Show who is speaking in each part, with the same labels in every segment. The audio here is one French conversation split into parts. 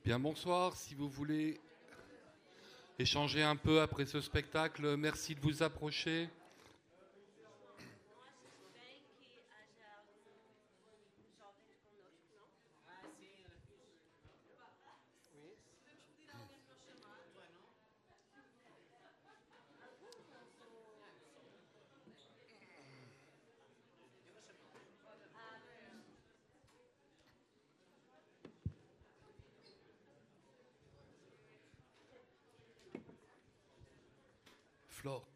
Speaker 1: Bien, bonsoir. Si vous voulez échanger un peu après ce spectacle, merci de vous approcher. Flore.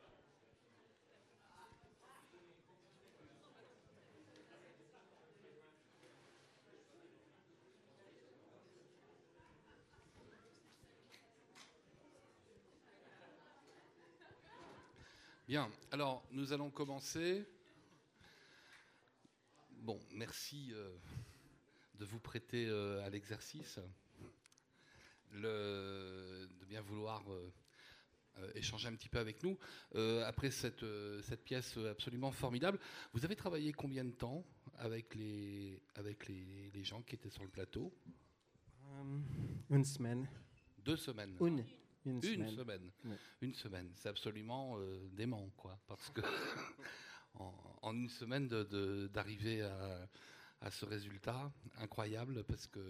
Speaker 1: Bien, alors nous allons commencer. Bon, merci de vous prêter à l'exercice, de bien vouloir échanger un petit peu avec nous. Après cette pièce absolument formidable, vous avez travaillé combien de temps avec les gens qui étaient sur le plateau?
Speaker 2: Une semaine.
Speaker 1: 2 semaines.
Speaker 2: Une semaine.
Speaker 1: Semaine.
Speaker 2: Oui.
Speaker 1: Une semaine. C'est absolument dément, quoi. Parce que en une semaine d'arriver à ce résultat incroyable, parce que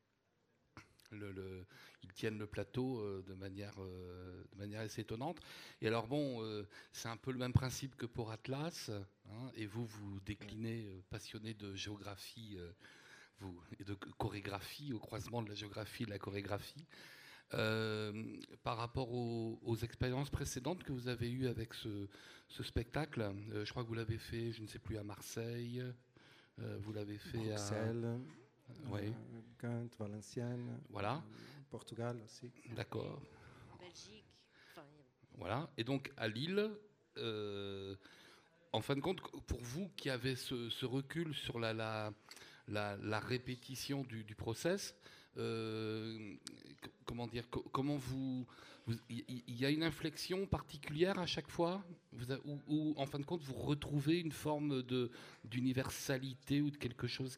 Speaker 1: ils tiennent le plateau de manière assez étonnante. Et alors bon, c'est un peu le même principe que pour Atlas, hein, et vous déclinez passionné de géographie et de chorégraphie, au croisement de la géographie et de la chorégraphie. Par rapport aux expériences précédentes que vous avez eues avec ce spectacle, je crois que vous l'avez fait, je ne sais plus, à Marseille, vous l'avez fait
Speaker 2: Bruxelles,
Speaker 1: oui.
Speaker 2: Gand, Valenciennes,
Speaker 1: Voilà.
Speaker 2: Portugal aussi.
Speaker 1: D'accord.
Speaker 3: Belgique. Enfin,
Speaker 1: Voilà. Et donc à Lille, en fin de compte, pour vous qui avez ce recul sur la répétition du process, comment dire, comment il y a une inflexion particulière à chaque fois, où en fin de compte vous retrouvez une forme d'universalité ou de quelque chose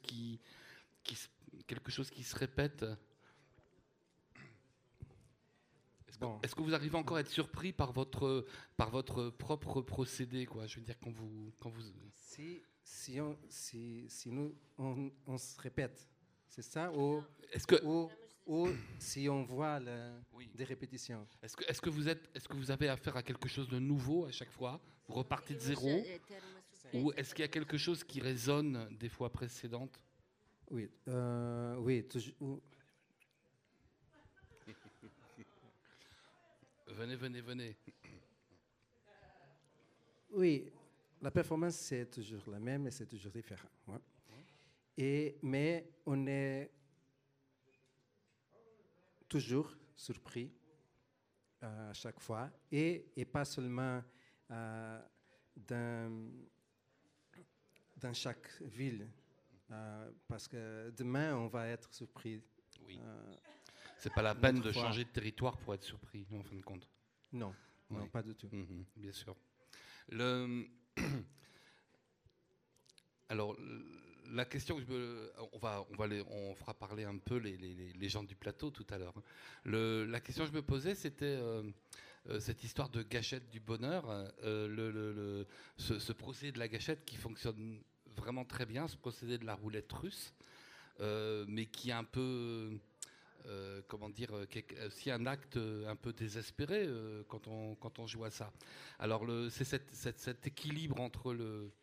Speaker 1: qui se répète.
Speaker 2: Bon.
Speaker 1: Est-ce que vous arrivez encore à être surpris par votre propre procédé, quoi? Je veux dire, quand vous
Speaker 2: Si nous on se répète, c'est ça, ou
Speaker 1: est-ce que
Speaker 2: si on voit
Speaker 1: oui.
Speaker 2: des répétitions.
Speaker 1: Est-ce que vous avez affaire à quelque chose de nouveau à chaque fois? Vous repartez de zéro? Ou est-ce qu'il y a quelque chose qui résonne des fois précédentes?
Speaker 2: Oui, oui, toujours.
Speaker 1: Venez.
Speaker 2: Oui, la performance c'est toujours la même et c'est toujours différent. Ouais. Mais on est toujours surpris à chaque fois et pas seulement dans chaque ville, parce que demain on va être surpris.
Speaker 1: Oui. C'est pas la peine de
Speaker 2: fois.
Speaker 1: changer de territoire pour être surpris, en fin de compte.
Speaker 2: Non,
Speaker 1: Oui.
Speaker 2: non, pas du tout.
Speaker 1: Bien sûr. Alors, la question que on fera parler un peu les gens du plateau tout à l'heure. La question que je me posais, c'était cette histoire de gâchette du bonheur, ce procédé de la gâchette qui fonctionne vraiment très bien, ce procédé de la roulette russe, mais qui est un peu, comment dire, aussi un acte un peu désespéré quand on joue à ça. Alors, c'est cet équilibre entre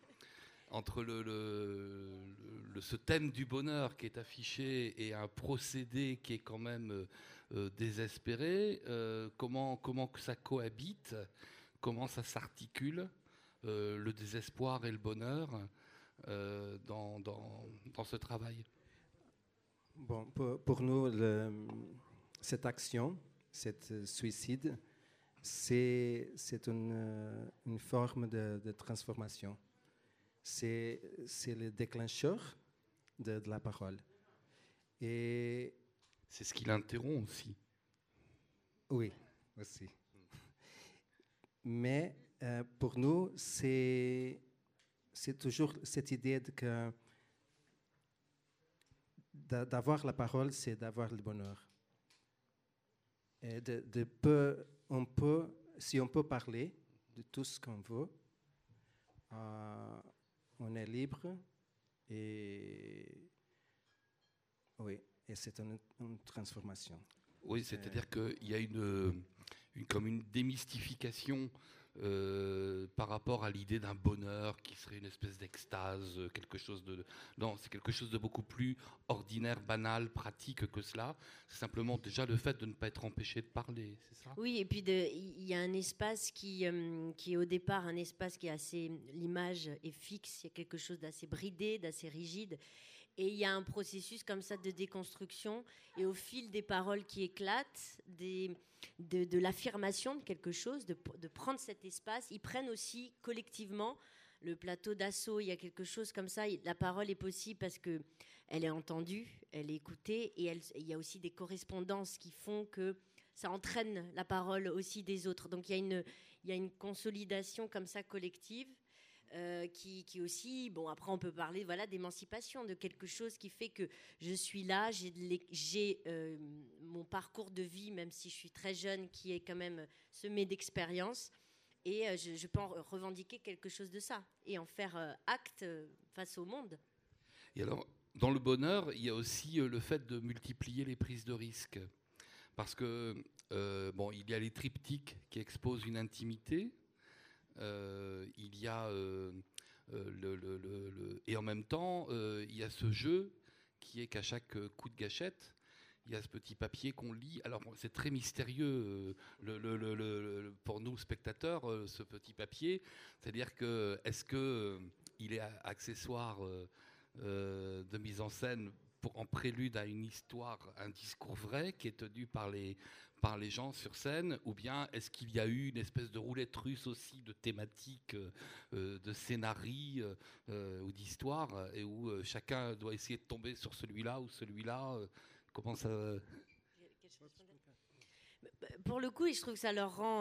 Speaker 1: ce thème du bonheur qui est affiché et un procédé qui est quand même désespéré, comment que ça cohabite, comment ça s'articule, le désespoir et le bonheur dans ce travail.
Speaker 2: Bon, pour nous, cette action, cet suicide, c'est une forme de transformation. C'est le déclencheur de la parole. Et
Speaker 1: c'est ce qui l'interrompt aussi.
Speaker 2: Oui, aussi. Mais pour nous, c'est toujours cette idée que d'avoir la parole, c'est d'avoir le bonheur. Et si on peut parler de tout ce qu'on veut, on est libre et oui, et c'est une transformation.
Speaker 1: Oui, c'est-à-dire qu'il y a comme une démystification par rapport à l'idée d'un bonheur qui serait une espèce d'extase, quelque chose de... Non, c'est quelque chose de beaucoup plus ordinaire, banal, pratique que cela. C'est simplement déjà le fait de ne pas être empêché de parler, c'est ça ?
Speaker 3: Oui, et puis il y a un espace qui est au départ un espace qui est assez... L'image est fixe, il y a quelque chose d'assez bridé, d'assez rigide. Et il y a un processus comme ça de déconstruction. Et au fil des paroles qui éclatent, de l'affirmation de quelque chose, de prendre cet espace, ils prennent aussi collectivement le plateau d'assaut. Il y a quelque chose comme ça. La parole est possible parce qu'elle est entendue, elle est écoutée. Et il y a aussi des correspondances qui font que ça entraîne la parole aussi des autres. Donc il y a une consolidation comme ça collective. Qui aussi, bon, après on peut parler d'émancipation, de quelque chose qui fait que je suis là, j'ai mon parcours de vie, même si je suis très jeune, qui est quand même semé d'expérience, et je peux en revendiquer quelque chose de ça, et en faire acte face au monde.
Speaker 1: Et alors, dans le bonheur, il y a aussi le fait de multiplier les prises de risques, parce que, il y a les triptyques qui exposent une intimité, il y a et en même temps il y a ce jeu qui est qu'à chaque coup de gâchette il y a ce petit papier qu'on lit. Alors c'est très mystérieux pour nous spectateurs, ce petit papier, c'est-à-dire que est-ce que il est accessoire de mise en scène en prélude à une histoire, un discours vrai qui est tenu par les gens sur scène, ou bien est-ce qu'il y a eu une espèce de roulette russe aussi de thématiques, de scénarii ou d'histoires, et où chacun doit essayer de tomber sur celui-là ou celui-là comment ça...
Speaker 3: Pour le coup, je trouve que ça leur rend...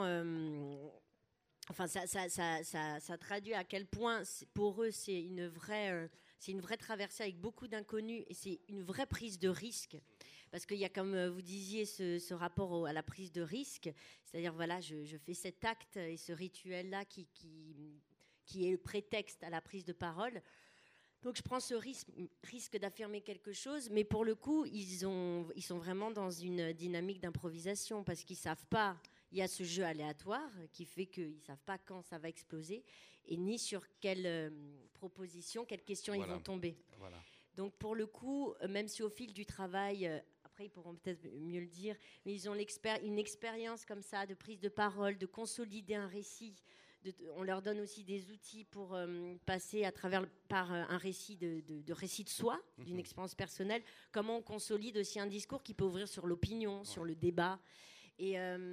Speaker 3: ça traduit à quel point, pour eux, c'est une vraie traversée avec beaucoup d'inconnus, et c'est une vraie prise de risque. Parce qu'il y a, comme vous disiez, ce rapport à la prise de risque. C'est-à-dire, je fais cet acte et ce rituel-là qui est le prétexte à la prise de parole. Donc, je prends ce risque d'affirmer quelque chose. Mais pour le coup, ils sont vraiment dans une dynamique d'improvisation parce qu'ils ne savent pas. Il y a ce jeu aléatoire qui fait qu'ils ne savent pas quand ça va exploser et ni sur quelle proposition, quelle question ils vont tomber. Voilà. Donc, pour le coup, même si au fil du travail... Après, ils pourront peut-être mieux le dire, mais ils ont une expérience comme ça de prise de parole, de consolider un récit. On leur donne aussi des outils pour passer par un récit de récit de soi, d'une expérience personnelle. Comment on consolide aussi un discours qui peut ouvrir sur l'opinion, sur le débat. Et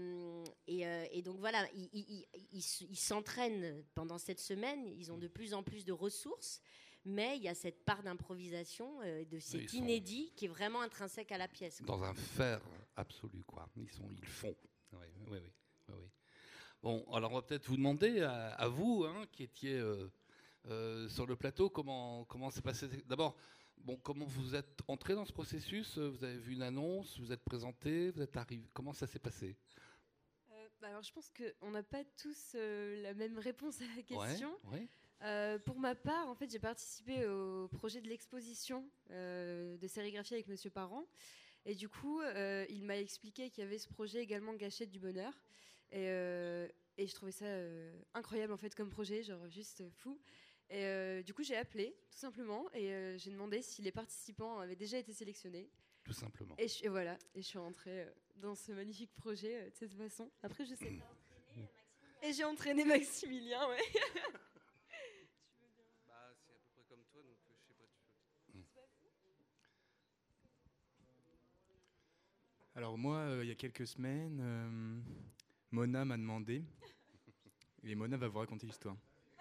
Speaker 3: donc voilà, ils s'entraînent pendant cette semaine. Ils ont de plus en plus de ressources. Mais il y a cette part d'improvisation, de cet inédit qui est vraiment intrinsèque à la pièce.
Speaker 1: Dans un faire absolu, quoi. Ils font. Oui. Bon, alors on va peut-être vous demander à vous, qui étiez sur le plateau, comment s'est passé. D'abord, comment vous êtes entré dans ce processus ? Vous avez vu une annonce, vous êtes présenté, vous êtes arrivé. Comment ça s'est passé ?
Speaker 4: Alors, je pense qu'on n'a pas tous la même réponse à la question.
Speaker 1: Ouais.
Speaker 4: Pour ma part, en fait, j'ai participé au projet de l'exposition de sérigraphie avec Monsieur Parent. Et du coup, il m'a expliqué qu'il y avait ce projet également Gâchette du bonheur. Et je trouvais ça incroyable, en fait, comme projet, genre juste fou. Et du coup, j'ai appelé, tout simplement, et j'ai demandé si les participants avaient déjà été sélectionnés.
Speaker 1: Tout simplement.
Speaker 4: Et voilà, et je suis rentrée dans ce magnifique projet de cette façon. Après, je sais pas. Et j'ai entraîné Maximilien, ouais.
Speaker 5: C'est à peu près comme toi, donc je sais pas. Alors moi, il y a quelques semaines, Mona m'a demandé, et Mona va vous raconter l'histoire.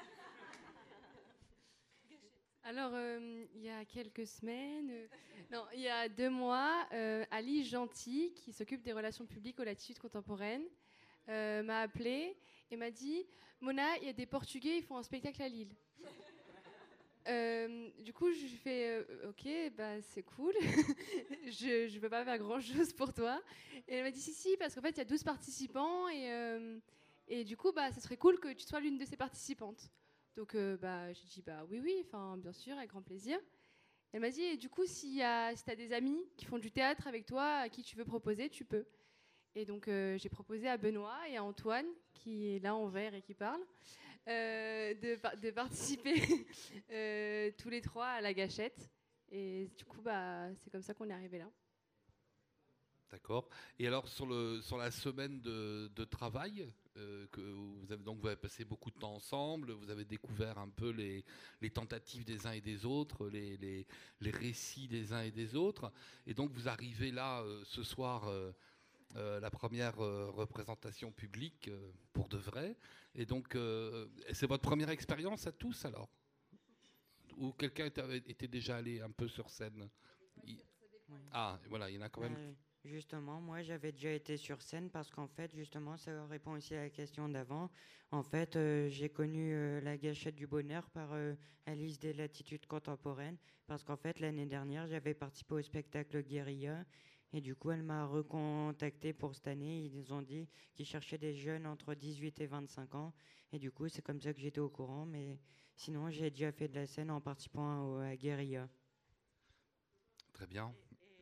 Speaker 6: Alors, il y a quelques semaines, il y a 2 mois, Ali Gentil, qui s'occupe des relations publiques aux latitudes contemporaines, m'a appelée et m'a dit « Mona, il y a des Portugais, ils font un spectacle à Lille. » Du coup, je lui fais ok, bah c'est cool. Je peux pas faire grand chose pour toi. Et elle m'a dit si, parce qu'en fait, il y a 12 participants et du coup, bah, ça serait cool que tu sois l'une de ces participantes. Donc, bah, j'ai dit bah oui, enfin, bien sûr, avec grand plaisir. Elle m'a dit et du coup, si tu as des amis qui font du théâtre avec toi, à qui tu veux proposer, tu peux. Et donc, j'ai proposé à Benoît et à Antoine, qui est là en vert et qui parle, de participer tous les trois à la gâchette. Et du coup, bah, c'est comme ça qu'on est arrivé là.
Speaker 1: D'accord. Et alors sur la semaine de travail, que vous avez passé beaucoup de temps ensemble, vous avez découvert un peu les tentatives des uns et des autres, les récits des uns et des autres, et donc vous arrivez là ce soir, la première représentation publique pour de vrai, et donc c'est votre première expérience à tous alors, ou quelqu'un était déjà allé un peu sur scène?
Speaker 7: Oui.
Speaker 1: Ah, voilà, il y en a quand même.
Speaker 7: Justement, moi j'avais déjà été sur scène parce qu'en fait, justement, ça répond aussi à la question d'avant. En fait, j'ai connu la gâchette du bonheur par Alice des Latitudes Contemporaines parce qu'en fait, l'année dernière, j'avais participé au spectacle Guérilla et du coup, elle m'a recontacté pour cette année. Ils ont dit qu'ils cherchaient des jeunes entre 18 et 25 ans et du coup, c'est comme ça que j'étais au courant. Mais sinon, j'ai déjà fait de la scène en participant à Guérilla.
Speaker 1: Très bien.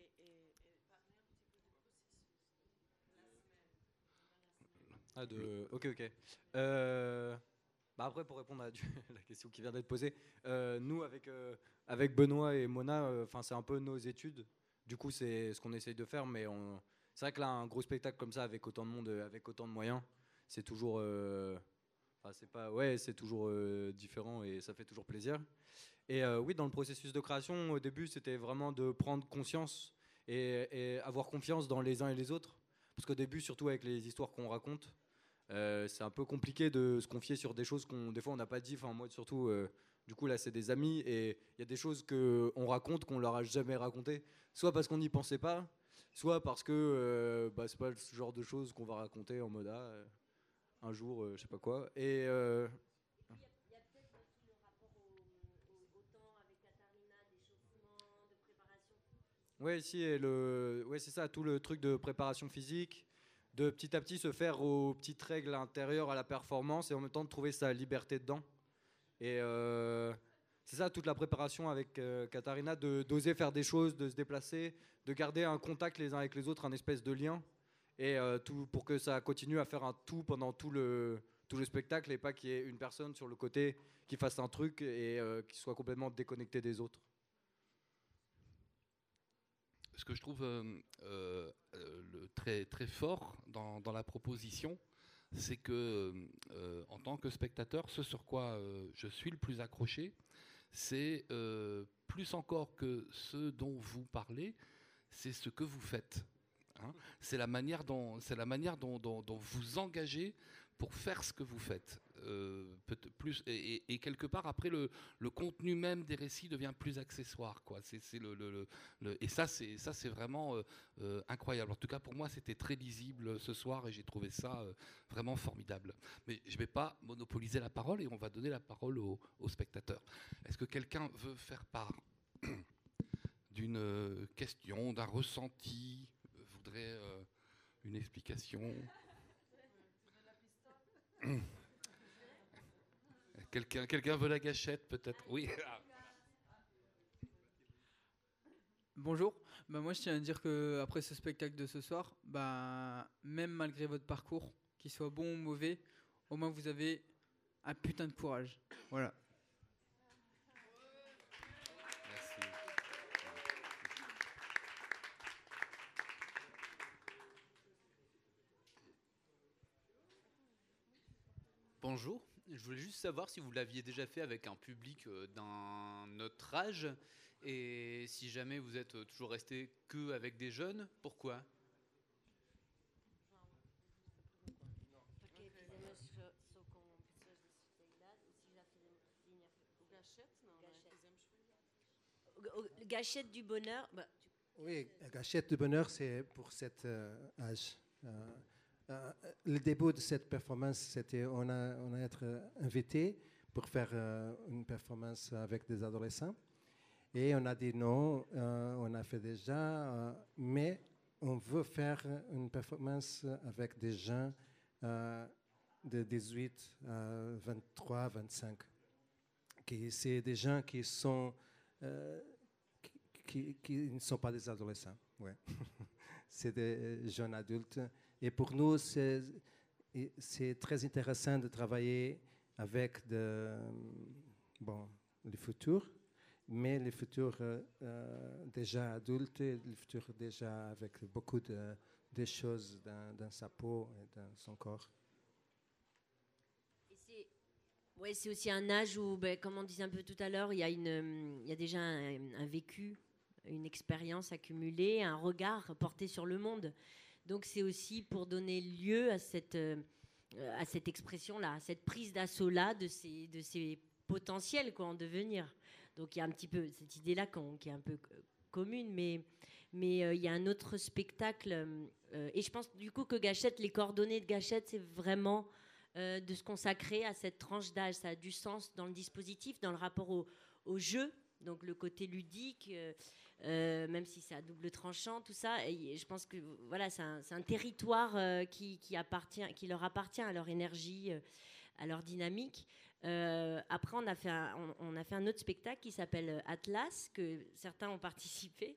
Speaker 8: Ok. Bah après, pour répondre à la question qui vient d'être posée, nous, avec Benoît et Mona, c'est un peu nos études. Du coup, c'est ce qu'on essaye de faire. Mais c'est vrai que là, un gros spectacle comme ça, avec autant de monde, avec autant de moyens, c'est toujours, c'est toujours différent et ça fait toujours plaisir. Et oui, dans le processus de création, au début, c'était vraiment de prendre conscience et avoir confiance dans les uns et les autres. Parce qu'au début, surtout avec les histoires qu'on raconte, c'est un peu compliqué de se confier sur des choses des fois on n'a pas dit. Enfin, moi surtout, du coup là c'est des amis et il y a des choses qu'on raconte qu'on leur a jamais racontées, soit parce qu'on n'y pensait pas, soit parce que c'est pas le genre de choses qu'on va raconter en mode un jour, je sais pas quoi. Et
Speaker 3: Il y a peut-être aussi le rapport au temps avec Katharina, d'échauffement, de préparation.
Speaker 8: ouais, si, ouais, c'est ça, tout le truc de préparation physique, de petit à petit se faire aux petites règles intérieures à la performance et en même temps de trouver sa liberté dedans. Et c'est ça toute la préparation avec Katharina, d'oser faire des choses, de se déplacer, de garder un contact les uns avec les autres, un espèce de lien, et tout pour que ça continue à faire un tout pendant tout le spectacle et pas qu'il y ait une personne sur le côté qui fasse un truc et qui soit complètement déconnecté des autres.
Speaker 1: Ce que je trouve très, très fort dans la proposition, c'est que en tant que spectateur, ce sur quoi je suis le plus accroché, c'est plus encore que ce dont vous parlez, c'est ce que vous faites. Hein. C'est la manière dont vous engagez pour faire ce que vous faites. Plus, et quelque part, après, le contenu même des récits devient plus accessoire. Quoi. Et ça, c'est vraiment incroyable. En tout cas, pour moi, c'était très lisible ce soir et j'ai trouvé ça vraiment formidable. Mais je ne vais pas monopoliser la parole et on va donner la parole aux spectateurs. Est-ce que quelqu'un veut faire part d'une question, d'un ressenti, voudrait une explication? Quelqu'un veut la gâchette, peut-être? Oui.
Speaker 9: Bonjour. Moi, je tiens à dire qu'après ce spectacle de ce soir, même malgré votre parcours, qu'il soit bon ou mauvais, au moins vous avez un putain de courage. Voilà.
Speaker 1: Merci.
Speaker 10: Bonjour, je voulais juste savoir si vous l'aviez déjà fait avec un public d'un autre âge et si jamais vous êtes toujours resté que avec des jeunes, pourquoi?
Speaker 3: Gâchette du bonheur.
Speaker 2: Oui, gâchette du bonheur, c'est pour cet âge. Le début de cette performance, c'était on a été invité pour faire une performance avec des adolescents. Et on a dit non, on a fait déjà, mais on veut faire une performance avec des gens de 18 à 23, 25. C'est des gens qui sont qui ne sont pas des adolescents. Ouais. C'est des jeunes adultes. Et pour nous, c'est très intéressant de travailler avec les futurs, mais les futurs déjà adultes, les futurs déjà avec beaucoup de choses dans sa peau et dans son corps.
Speaker 3: Ouais, c'est aussi un âge où, comme on disait un peu tout à l'heure, il y a déjà un vécu, une expérience accumulée, un regard porté sur le monde. Donc c'est aussi pour donner lieu à cette expression-là, à cette prise d'assaut-là de ces potentiels en devenir. Donc il y a un petit peu cette idée-là qui est un peu commune, mais il y a un autre spectacle. Et je pense du coup que Gâchette, les coordonnées de Gâchette, c'est vraiment de se consacrer à cette tranche d'âge. Ça a du sens dans le dispositif, dans le rapport au jeu, donc le côté ludique, même si c'est à double tranchant, tout ça. Et je pense que voilà, c'est un territoire qui leur appartient, à leur énergie, à leur dynamique. Après, on a fait un autre spectacle qui s'appelle Atlas, que certains ont participé.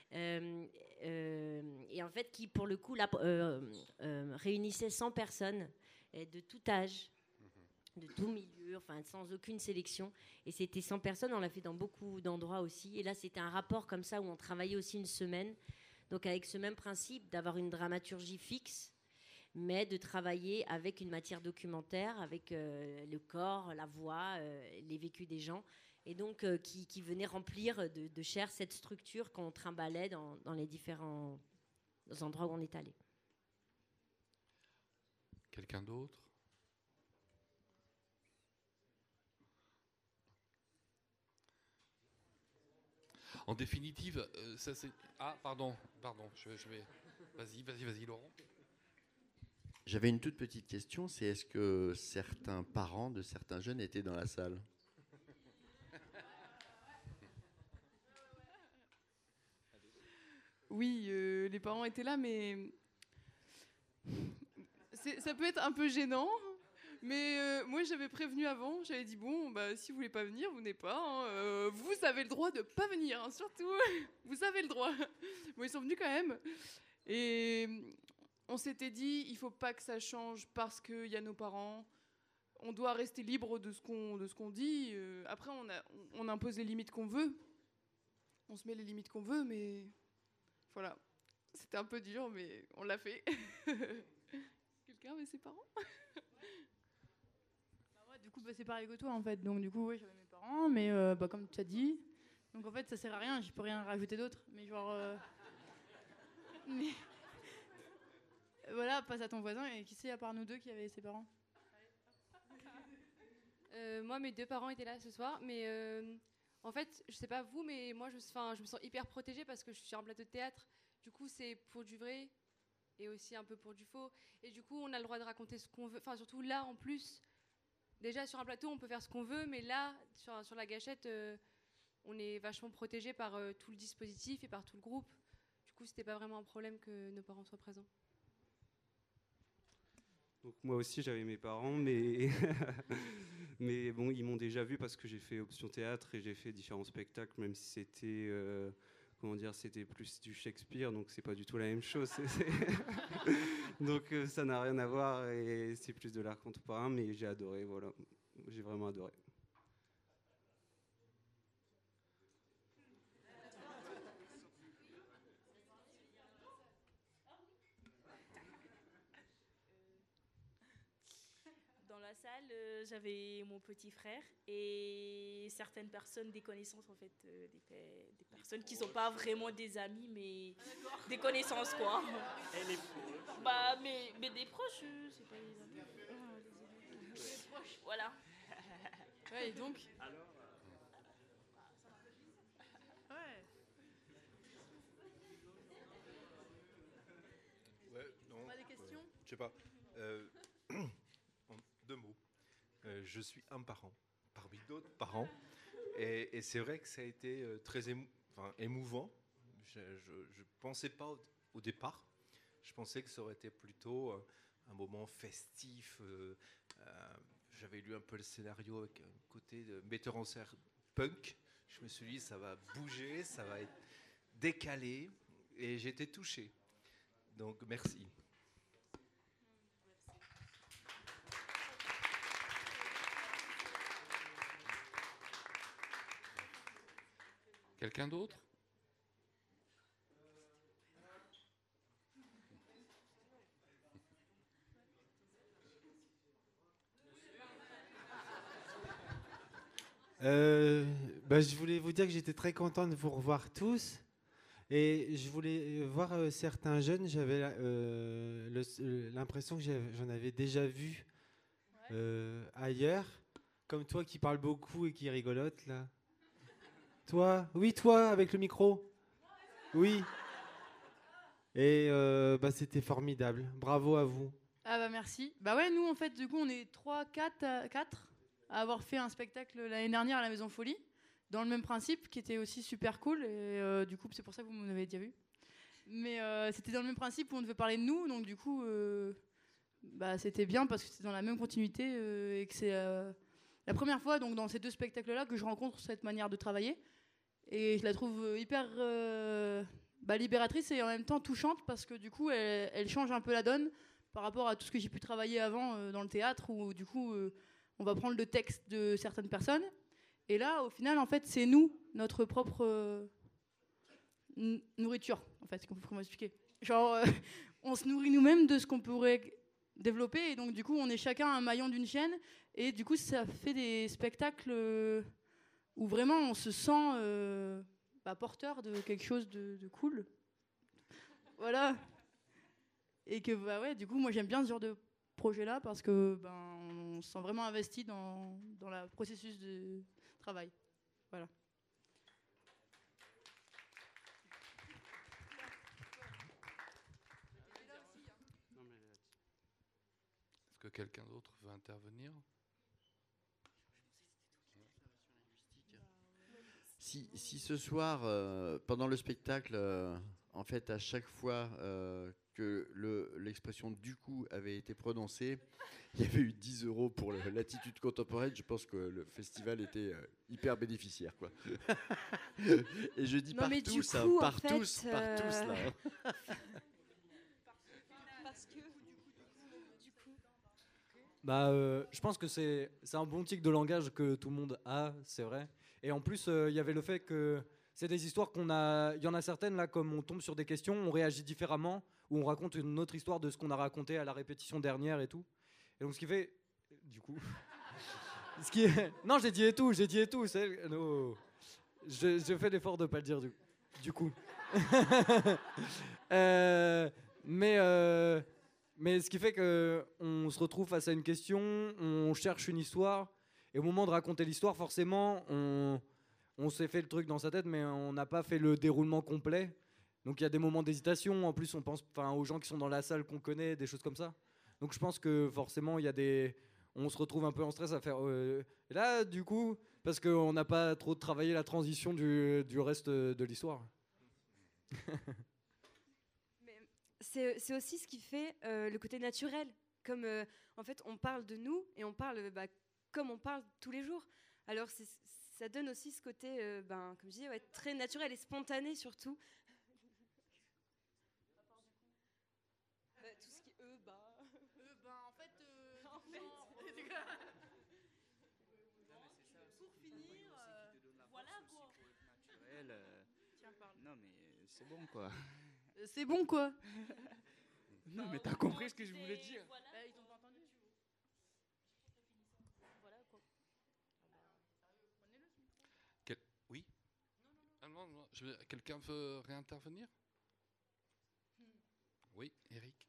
Speaker 3: Et en fait, qui pour le coup réunissait 100 personnes de tout âge, de tout milieu, enfin sans aucune sélection. Et c'était 100 personnes, on l'a fait dans beaucoup d'endroits aussi. Et là, c'était un rapport comme ça où on travaillait aussi une semaine. Donc avec ce même principe d'avoir une dramaturgie fixe, mais de travailler avec une matière documentaire, avec le corps, la voix, les vécus des gens. Et donc qui venait remplir de chair cette structure qu'on trimballait dans les différents endroits où on est allé.
Speaker 1: Quelqu'un d'autre? En définitive, ça c'est... Ah, pardon, je vais... Vas-y, Laurent.
Speaker 11: J'avais une toute petite question, c'est est-ce que certains parents de certains jeunes étaient dans la salle?
Speaker 12: Oui, les parents étaient là, mais ça peut être un peu gênant. Mais moi, j'avais prévenu avant. J'avais dit, bon, si vous voulez pas venir, vous venez pas. Hein, vous avez le droit de pas venir, hein, surtout. Vous avez le droit. Bon, ils sont venus quand même. Et on s'était dit, il faut pas que ça change parce qu'il y a nos parents. On doit rester libre de ce qu'on dit. Après, on impose les limites qu'on veut. On se met les limites qu'on veut, mais... Voilà, c'était un peu dur, mais on l'a fait. Quelqu'un avait ses parents?
Speaker 13: Moi, du coup, c'est pareil que toi, en fait. Donc, du coup, oui, j'avais mes parents, mais comme tu as dit, donc en fait, ça sert à rien, je peux rien rajouter d'autre. Mais genre... mais... Voilà, passe à ton voisin, et qui sait, à part nous deux, qui avait ses parents?
Speaker 4: Moi, mes deux parents étaient là ce soir, mais... En fait, je sais pas vous, mais moi, je me sens hyper protégée parce que je suis sur un plateau de théâtre. Du coup, c'est pour du vrai et aussi un peu pour du faux. Et du coup, on a le droit de raconter ce qu'on veut. Enfin, surtout là, en plus, déjà sur un plateau, on peut faire ce qu'on veut, mais là, sur la gâchette, on est vachement protégé par tout le dispositif et par tout le groupe. Du coup, c'était pas vraiment un problème que nos parents soient présents.
Speaker 14: Donc moi aussi j'avais mes parents, mais mais bon, ils m'ont déjà vu parce que j'ai fait option théâtre et j'ai fait différents spectacles, même si c'était c'était plus du Shakespeare, donc c'est pas du tout la même chose. Donc ça n'a rien à voir et c'est plus de l'art contemporain, mais j'ai adoré, voilà, j'ai vraiment adoré.
Speaker 15: Dans la salle, j'avais mon petit frère et certaines personnes, des connaissances en fait, des personnes qui sont pas vraiment des amis, mais des connaissances quoi.
Speaker 16: Elle est proche.
Speaker 15: Mais des proches, c'est pas des amis. Des proches. Voilà.
Speaker 12: Ouais, et donc
Speaker 16: Alors.
Speaker 17: Ouais, non.
Speaker 12: Pas des questions
Speaker 17: Je sais pas. En 2 mots. Je suis un parent parmi d'autres parents. Et c'est vrai que ça a été très émouvant. Je ne pensais pas au départ. Je pensais que ça aurait été plutôt un moment festif. J'avais lu un peu le scénario avec un côté de metteur en scène punk. Je me suis dit, ça va bouger, ça va être décalé. Et j'ai été touché. Donc, merci.
Speaker 1: Quelqu'un d'autre?
Speaker 16: Je voulais vous dire que j'étais très content de vous revoir tous. Et je voulais voir certains jeunes. J'avais l'impression que j'en avais déjà vu ailleurs. Comme toi qui parle beaucoup et qui rigolote là. Toi? Oui, toi, avec le micro? Oui. Et c'était formidable. Bravo à vous.
Speaker 13: Ah bah merci. Bah ouais, nous en fait, du coup, on est 4 à avoir fait un spectacle l'année dernière à la Maison Folie, dans le même principe, qui était aussi super cool. Et du coup, c'est pour ça que vous m'avez déjà vu. Mais c'était dans le même principe où on devait parler de nous, donc du coup, c'était bien parce que c'était dans la même continuité et que c'est la première fois, donc dans ces 2 spectacles-là, que je rencontre cette manière de travailler. Et je la trouve hyper libératrice et en même temps touchante parce que du coup, elle change un peu la donne par rapport à tout ce que j'ai pu travailler avant dans le théâtre où du coup, on va prendre le texte de certaines personnes. Et là, au final, en fait, c'est nous, notre propre nourriture, en fait, comment expliquer. Genre, on se nourrit nous-mêmes de ce qu'on pourrait développer et donc du coup, on est chacun un maillon d'une chaîne et du coup, ça fait des spectacles où vraiment on se sent porteur de quelque chose de cool. Voilà. Et que, du coup, moi j'aime bien ce genre de projet-là parce que on se sent vraiment investi dans le processus de travail. Voilà.
Speaker 1: Est-ce que quelqu'un d'autre veut intervenir?
Speaker 11: Si ce soir, pendant le spectacle, en fait, à chaque fois que l'expression du coup avait été prononcée, il y avait eu 10 € pour l'attitude contemporaine, je pense que le festival était hyper bénéficiaire, quoi. Et je dis par tous, là.
Speaker 8: Je pense que c'est un bon tic de langage que tout le monde a, c'est vrai. Et en plus, il y avait le fait que c'est des histoires il y en a certaines là, comme on tombe sur des questions, on réagit différemment, ou on raconte une autre histoire de ce qu'on a raconté à la répétition dernière et tout. Et donc ce qui fait, du coup, non, j'ai dit et tout, no. Je fais l'effort de pas le dire du coup. Mais ce qui fait qu'on se retrouve face à une question, on cherche une histoire, et au moment de raconter l'histoire, forcément, on s'est fait le truc dans sa tête, mais on n'a pas fait le déroulement complet. Donc il y a des moments d'hésitation, en plus on pense aux gens qui sont dans la salle qu'on connaît, des choses comme ça. Donc je pense que forcément, on se retrouve un peu en stress à faire... Et là, du coup, parce qu'on n'a pas trop travaillé la transition du reste de l'histoire.
Speaker 4: C'est aussi ce qui fait le côté naturel. Comme en fait, on parle de nous et on parle comme on parle tous les jours. Alors ça donne aussi ce côté, comme je disais, très naturel et spontané surtout. Tout ce qui
Speaker 13: en fait, pour finir, voilà quoi. Tiens, parle.
Speaker 18: Non mais c'est bon quoi.
Speaker 13: C'est bon quoi.
Speaker 18: Non mais t'as compris ce que je voulais dire.
Speaker 13: Ils t'ont pas entendu.
Speaker 15: Voilà quoi.
Speaker 1: Oui. Non. Quelqu'un veut réintervenir? Oui, Eric.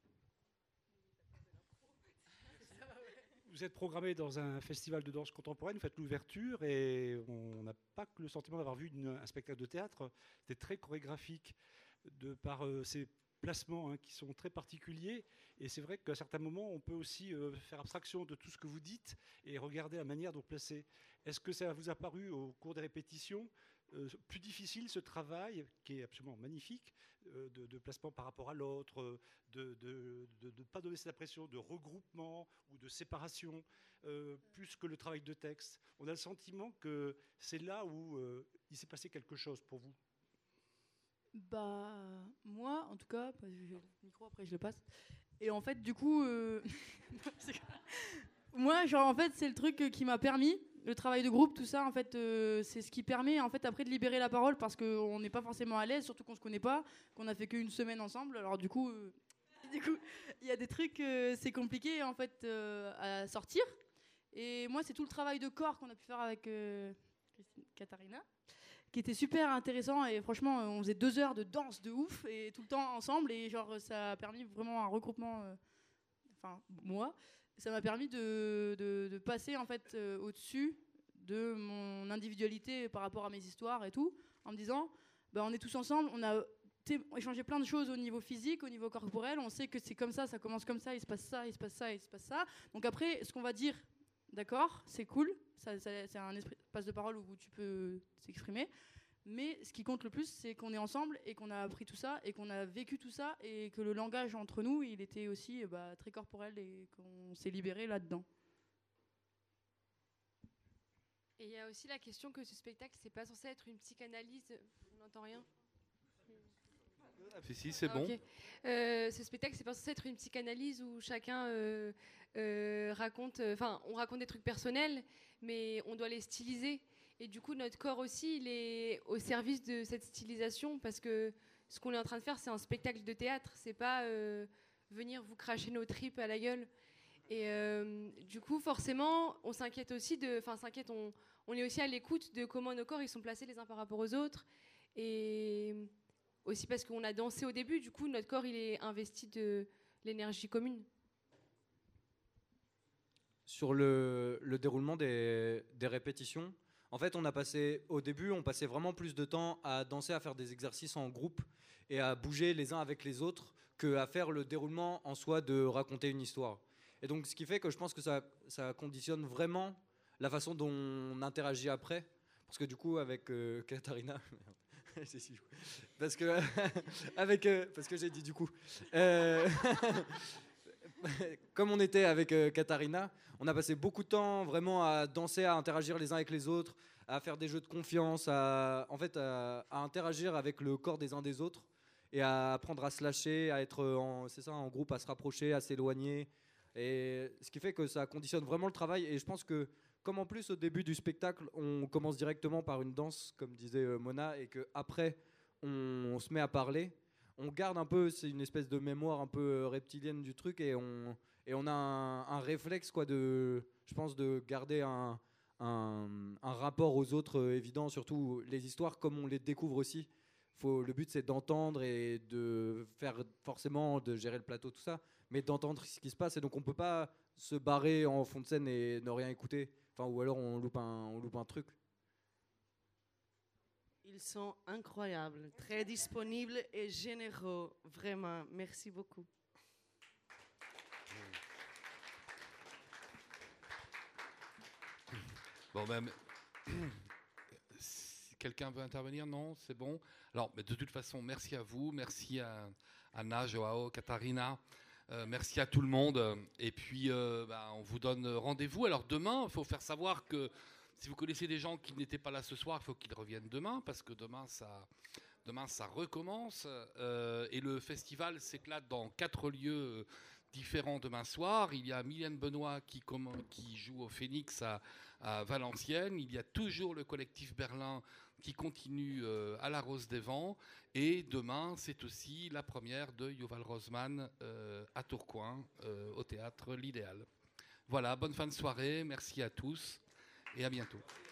Speaker 19: Vous êtes programmé dans un festival de danse contemporaine, vous faites l'ouverture et on n'a pas que le sentiment d'avoir vu un spectacle de théâtre. C'était très chorégraphique de par ces placements hein, qui sont très particuliers. Et c'est vrai qu'à certains moments, on peut aussi faire abstraction de tout ce que vous dites et regarder la manière de vous placer. Est-ce que ça vous a paru au cours des répétitions plus difficile ce travail, qui est absolument magnifique, de placement par rapport à l'autre, de ne pas donner cette impression de regroupement ou de séparation, plus que le travail de texte? On a le sentiment que c'est là où il s'est passé quelque chose pour vous.
Speaker 13: Bah, moi, en tout cas, j'ai le micro, après je le passe. Et en fait, du coup, moi, genre, en fait, c'est le truc qui m'a permis, le travail de groupe, tout ça, en fait, c'est ce qui permet, en fait, après de libérer la parole, parce qu'on n'est pas forcément à l'aise, surtout qu'on se connaît pas, qu'on a fait qu'une semaine ensemble. Alors, du coup, il y a des trucs, c'est compliqué, en fait, à sortir. Et moi, c'est tout le travail de corps qu'on a pu faire avec Katharina, qui était super intéressant. Et franchement, on faisait 2 heures de danse de ouf, et tout le temps ensemble. Et genre, ça a permis vraiment un regroupement. Enfin, moi, ça m'a permis de passer en fait au-dessus de mon individualité par rapport à mes histoires et tout, en me disant, bah, on est tous ensemble, on a échangé plein de choses au niveau physique, au niveau corporel. On sait que c'est comme ça commence comme ça, il se passe ça, il se passe ça, il se passe ça. Donc après, ce qu'on va dire, d'accord, c'est cool, c'est un espace de parole où tu peux s'exprimer. Mais ce qui compte le plus, c'est qu'on est ensemble et qu'on a appris tout ça et qu'on a vécu tout ça et que le langage entre nous, il était aussi très corporel et qu'on s'est libéré là-dedans.
Speaker 4: Et il y a aussi la question que ce spectacle, c'est pas censé être une psychanalyse. On n'entend rien.
Speaker 1: Si, c'est bon.
Speaker 4: Okay. Ce spectacle, c'est pas censé être une psychanalyse où chacun raconte, on raconte des trucs personnels, mais on doit les styliser. Et du coup, notre corps aussi, il est au service de cette stylisation, parce que ce qu'on est en train de faire, c'est un spectacle de théâtre. C'est pas venir vous cracher nos tripes à la gueule. Et du coup, forcément, on s'inquiète aussi on est aussi à l'écoute de comment nos corps ils sont placés les uns par rapport aux autres. Et aussi parce qu'on a dansé au début, du coup, notre corps il est investi de l'énergie commune.
Speaker 8: Sur le déroulement des répétitions, en fait, au début, on passait vraiment plus de temps à danser, à faire des exercices en groupe et à bouger les uns avec les autres qu'à faire le déroulement en soi de raconter une histoire. Et donc, ce qui fait que je pense que ça conditionne vraiment la façon dont on interagit après. Parce que du coup, avec Katharina... parce que j'ai dit du coup. Comme on était avec Katharina, on a passé beaucoup de temps vraiment à danser, à interagir les uns avec les autres, à faire des jeux de confiance, à interagir avec le corps des uns des autres et à apprendre à se lâcher, à être en groupe, à se rapprocher, à s'éloigner. Et ce qui fait que ça conditionne vraiment le travail. Et je pense que comme en plus au début du spectacle, on commence directement par une danse, comme disait Mona, et qu'après on se met à parler, on garde un peu, c'est une espèce de mémoire un peu reptilienne du truc, et on a un réflexe je pense, de garder un rapport aux autres évident, surtout les histoires comme on les découvre aussi. Le but c'est d'entendre et de gérer le plateau, tout ça, mais d'entendre ce qui se passe, et donc on peut pas se barrer en fond de scène et ne rien écouter, ou alors on loupe un truc.
Speaker 20: Ils sont incroyables, très disponibles et généreux, vraiment, merci beaucoup.
Speaker 1: Bon, si quelqu'un veut intervenir, non, c'est bon. Alors, mais de toute façon, merci à vous, merci à Anna, Joao, Katharina, merci à tout le monde. Et puis, on vous donne rendez-vous. Alors demain, il faut faire savoir que si vous connaissez des gens qui n'étaient pas là ce soir, il faut qu'ils reviennent demain, parce que demain ça recommence. Et le festival s'éclate dans 4 lieux différents demain soir. Il y a Mylène Benoît qui joue au Phénix à Valenciennes. Il y a toujours le collectif Berlin qui continue à la Rose des Vents. Et demain, c'est aussi la première de Yuval Rosman à Tourcoing, au théâtre L'Idéal. Voilà, bonne fin de soirée. Merci à tous et à bientôt.